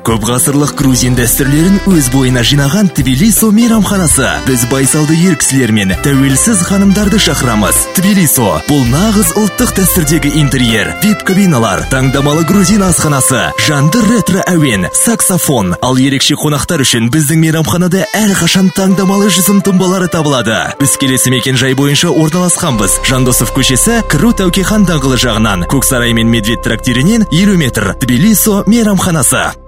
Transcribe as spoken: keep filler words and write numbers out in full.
Көп ғасырлық грузин дәстүрлерін өз бойына жинаған Тбилисо мейрамханасы. Біз байсалды ер кісілер мен тәуелсіз ханымдарды шақырамыз. Тбилисо бұл нағыз ұлттық дәстүрдегі интерьер, вип кабиналар, таңдамалы грузин асханасы, жанды ретро әуен, саксофон. Ал ерекше қонақтар үшін біздің мейрамханада әрқашан таңдамалы жүзім тұнбалары табылады. Біз келесі мекен жай бойынша орналасқанбыз. Жандосов көшесі, Кіру Тәуке хан даңғылы жағынан, Көксарай мен Медведь трактирінен елу метр. Тбилисо мейрамханасы.